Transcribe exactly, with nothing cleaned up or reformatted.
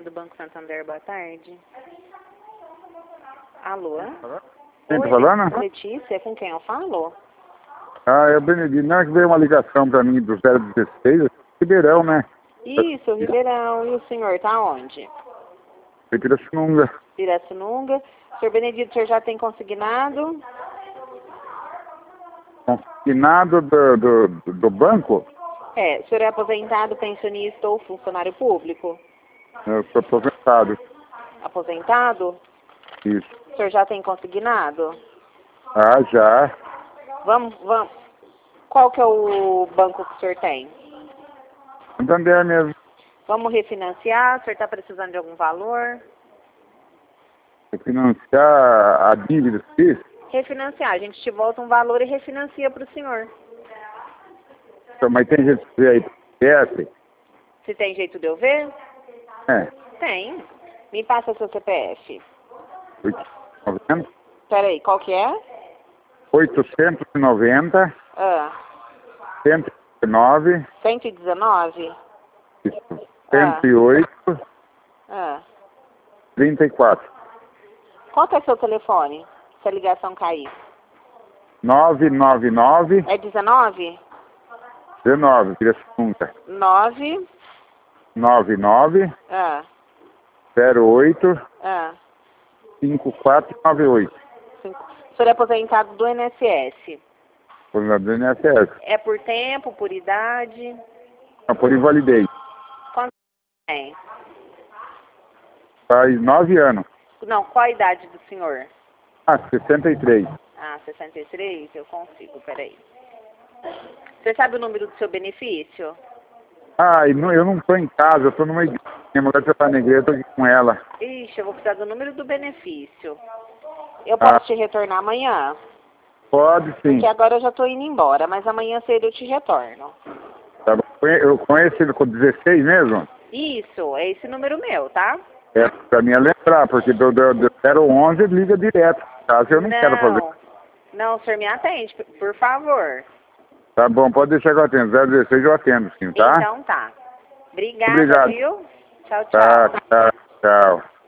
do Banco Santander, boa tarde. Alô? Quem tá Oi, falando? Letícia, com quem eu falo? Ah, é o Benedito. Não, é que veio uma ligação pra mim do zero dezesseis, Ribeirão, né? Isso, Ribeirão. E o senhor tá onde? Foi Pirassununga. Pirassununga. Senhor Benedito, o senhor já tem consignado? Consignado do, do, do banco? É, o senhor é aposentado, pensionista ou funcionário público? Eu sou aposentado. Aposentado? Isso. O senhor já tem consignado? Ah, já. Vamos, vamos. Qual que é o banco que o senhor tem? Santander mesmo. Vamos refinanciar? O senhor está precisando de algum valor? Financiar a dívida, isso? Refinanciar. A gente te volta um valor e refinancia para o senhor. Mas tem jeito de ver aí P F? Se tem jeito de eu ver? É. Tem. Me passa seu C P F. oitocentos Peraí, qual que é? oitocentos e noventa, Ah, cento e nove, cento e dezenove? isso, cento e oito, Ah. trinta e quatro. Qual que é seu telefone? Se a ligação cair. nove nove nove, É dezenove? dezenove, Pirassununga. nove. nove nove, Ah. zero oito, Ah. cinco quatro nove oito. Cinco. O senhor é aposentado do I N S S. Por lá do I N S S. É por tempo, por idade? Não, por invalidez. Quanto tem? Faz nove anos. Não, qual a idade do senhor? Ah, sessenta e três. Ah, sessenta e três? Eu consigo, peraí. Você sabe o número do seu benefício? Ah, e não, eu não estou em casa, eu estou numa igreja. Minha mulher já está na igreja, eu estou aqui com ela. Ixi, eu vou precisar do número do benefício. Eu posso Ah. te retornar amanhã? Pode sim. Porque agora eu já estou indo embora, mas amanhã cedo eu te retorno. Tá bom. Eu conheço ele com dezesseis mesmo? Isso, é esse número meu, tá? É pra mim é lembrar, porque do, do, do zero onze liga direto. Caso eu não, não quero fazer. Não, o senhor me atende, por favor. Tá bom, pode deixar que eu atendo. zero dezesseis eu atendo sim, tá? Então tá. Obrigada, Obrigado. viu? Tchau, tchau. Tá, tchau, tchau.